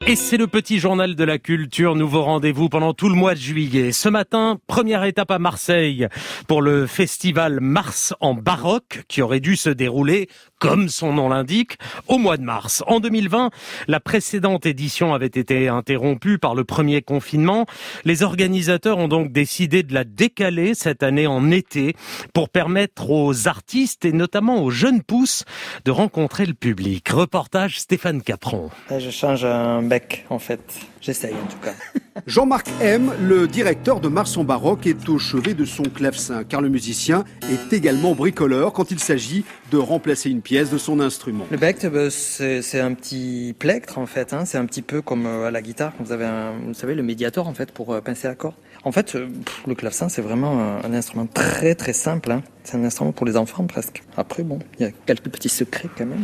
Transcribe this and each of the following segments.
Et c'est le petit journal de la culture, nouveau rendez-vous pendant tout le mois de juillet. Ce matin, première étape à Marseille pour le festival Mars en baroque qui aurait dû se dérouler, comme son nom l'indique, au mois de mars. En 2020, la précédente édition avait été interrompue par le premier confinement. Les organisateurs ont donc décidé de la décaler cette année en été pour permettre aux artistes et notamment aux jeunes pousses de rencontrer le public. Reportage Stéphane Capron. Je change un bec, en fait. J'essaye, en tout cas. Jean-Marc M, le directeur de Mars en baroque, est au chevet de son clavecin, car le musicien est également bricoleur quand il s'agit de remplacer une pièce de son instrument. Le bec, c'est un petit plectre, en fait. C'est un petit peu comme à la guitare, quand vous avez vous savez, le médiator, en fait, pour pincer la corde. En fait, le clavecin, c'est vraiment un instrument très, très simple. C'est un instrument pour les enfants, presque. Après, bon, il y a quelques petits secrets, quand même.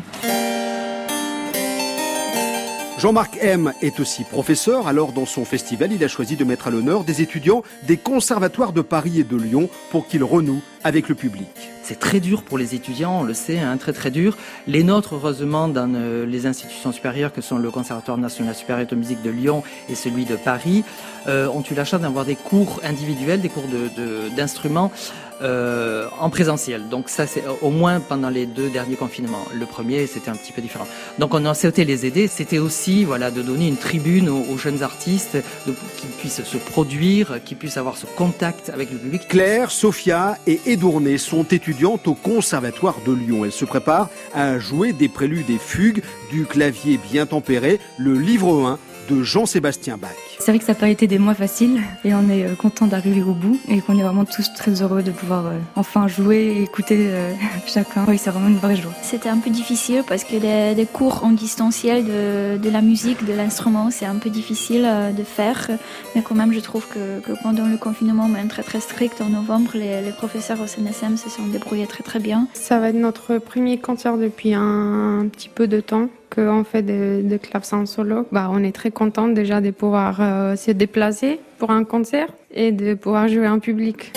Jean-Marc M est aussi professeur, alors dans son festival, il a choisi de mettre à l'honneur des étudiants des conservatoires de Paris et de Lyon pour qu'ils renouent avec le public. C'est très dur pour les étudiants, on le sait, très très dur. Les nôtres, heureusement, dans les institutions supérieures que sont le Conservatoire national supérieur de musique de Lyon et celui de Paris, ont eu la chance d'avoir des cours individuels, des cours d'instruments en présentiel. Donc ça, c'est au moins pendant les 2 derniers confinements. Le premier, c'était un petit peu différent. Donc on a souhaité les aider. C'était aussi, de donner une tribune aux jeunes artistes, qu'ils puissent se produire, qu'ils puissent avoir ce contact avec le public. Claire, Sophia et Edourné sont étudiantes au Conservatoire de Lyon. Elles se préparent à jouer des préludes et fugues du clavier bien tempéré, le livre 1 de Jean-Sébastien Bach. C'est vrai que ça n'a pas été des mois faciles et on est content d'arriver au bout et qu'on est vraiment tous très heureux de pouvoir enfin jouer et écouter chacun. Oui, c'est vraiment une vraie joie. C'était un peu difficile parce que les cours en distanciel de la musique, de l'instrument, c'est un peu difficile de faire. Mais quand même, je trouve que pendant le confinement, même très très strict en novembre, les professeurs au CNSM se sont débrouillés très très bien. Ça va être notre premier concert depuis un petit peu de temps qu'on fait de clavecin solo. On est très contents déjà de pouvoir se déplacer pour un concert et de pouvoir jouer en public.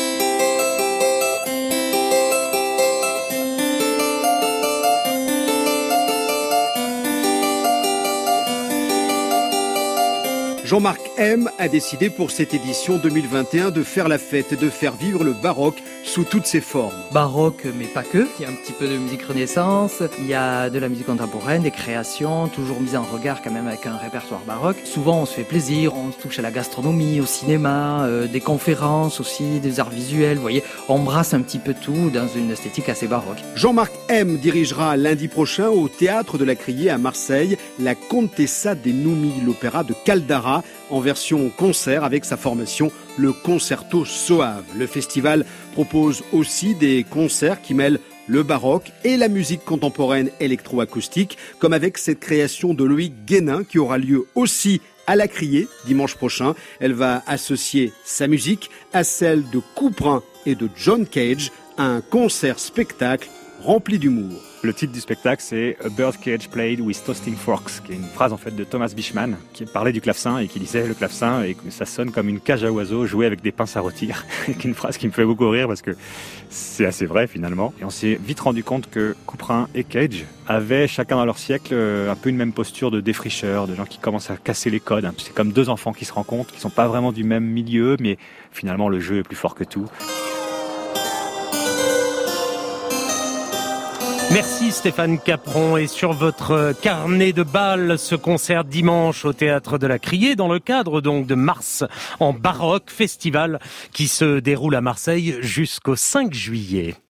Jean-Marc M a décidé pour cette édition 2021 de faire la fête et de faire vivre le baroque sous toutes ses formes. Baroque, mais pas que. Il y a un petit peu de musique renaissance, il y a de la musique contemporaine, des créations, toujours mises en regard quand même avec un répertoire baroque. Souvent, on se fait plaisir, on se touche à la gastronomie, au cinéma, des conférences aussi, des arts visuels. Vous voyez, on brasse un petit peu tout dans une esthétique assez baroque. Jean-Marc M dirigera lundi prochain au Théâtre de la Criée à Marseille la Contessa dei Numi, l'opéra de Caldara, en version concert avec sa formation le Concerto Soave. Le festival propose aussi des concerts qui mêlent le baroque et la musique contemporaine électroacoustique, comme avec cette création de Loïc Guénin qui aura lieu aussi à la Criée dimanche prochain. Elle va associer sa musique à celle de Couperin et de John Cage, un concert-spectacle rempli d'humour. Le titre du spectacle, c'est A Bird Cage Played with Toasting Forks, qui est une phrase en fait de Thomas Bichmann, qui parlait du clavecin et qui disait le clavecin, et ça sonne comme une cage à oiseaux jouée avec des pinces à rôtir. C'est une phrase qui me fait beaucoup rire parce que c'est assez vrai finalement. Et on s'est vite rendu compte que Couperin et Cage avaient chacun dans leur siècle un peu une même posture de défricheur, de gens qui commencent à casser les codes. C'est comme 2 enfants qui se rencontrent, qui sont pas vraiment du même milieu, mais finalement le jeu est plus fort que tout. Merci Stéphane Capron. Et sur votre carnet de balles, ce concert dimanche au Théâtre de la Criée, dans le cadre donc de Mars en baroque, festival qui se déroule à Marseille jusqu'au 5 juillet.